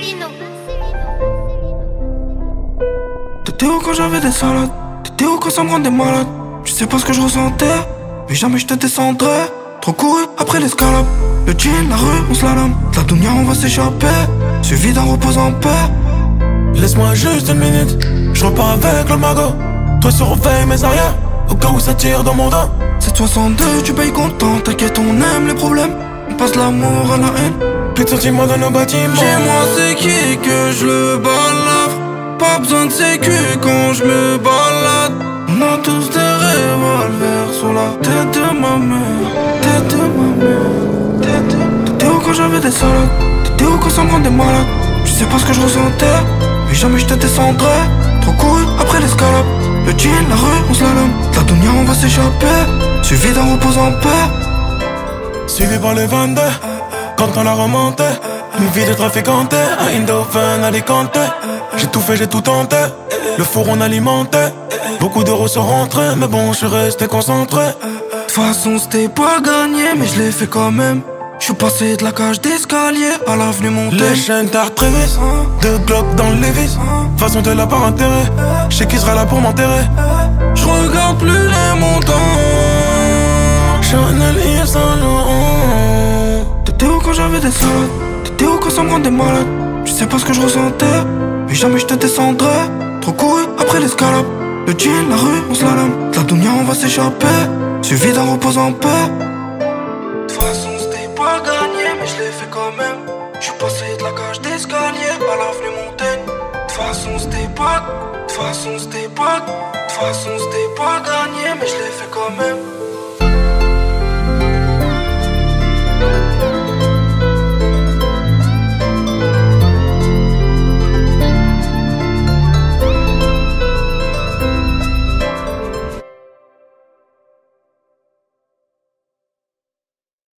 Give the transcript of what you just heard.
T'étais où quand j'avais des salades? T'étais où quand ça me rendait malade? Tu sais pas ce que je ressentais, mais jamais je te descendrais. Trop couru après l'escalade, le jean, la rue, on slalom. De la dounia on va s'échapper, suivi d'un repos en paix. Laisse-moi juste une minute, je repars avec le magot. Toi surveille mes arrières, au cas où ça tire dans mon dos. 762, tu payes content, t'inquiète on aime les problèmes. On passe l'amour à la haine. Plus de sentiments dans nos bâtiments. Chez moi c'est qui que je le balafre. Pas besoin de sécu quand je me balade. On a tous des revolvers sur la tête de ma mère. Tête de ma mère. T'étais où quand j'avais des salades? T'étais où quand ça me rendait malade? Tu sais pas ce que je ressentais, mais jamais je te descendrais. Trop couru après l'escalade, le jean, la rue, on slalom. De la dounia on va s'échapper, suivi d'un repos en paix. Suivi par les 22, quand on la remontait. Une vie de trafiquante, à Eindhoven, Alicante. J'ai tout fait, j'ai tout tenté. Le four on alimentait. Beaucoup d'euros sont rentrés, mais bon, je suis resté concentré. De toute façon c'était pas gagné, mais je l'ai fait quand même. Je suis passé de la cage d'escalier à l'avenue Montaigne. Les chaînes tard très vite, deux glocks dans le Lévis. Façon t'es là par intérêt, je sais qui sera là pour m'enterrer. Je regarde plus les montants. Chanel Yves Saint Laurent. T'étais où quand j'avais des salades? T'étais où quand ça me rendait malade? Tu sais pas ce que je ressentais, mais jamais je te descendrais. Trop couru après l'escalade, le jean, la rue, on slalom. De la dounia on va s'échapper, suivi d'un repos en paix. De toute façon c'était pas gagné, mais je l'ai fait quand même. Je suis passé de la cage d'escalier à l'avenue Montaigne. De toute façon c'était pas, de toute façon c'était pas, de toute façon c'était pas gagné, mais je l'ai fait quand même.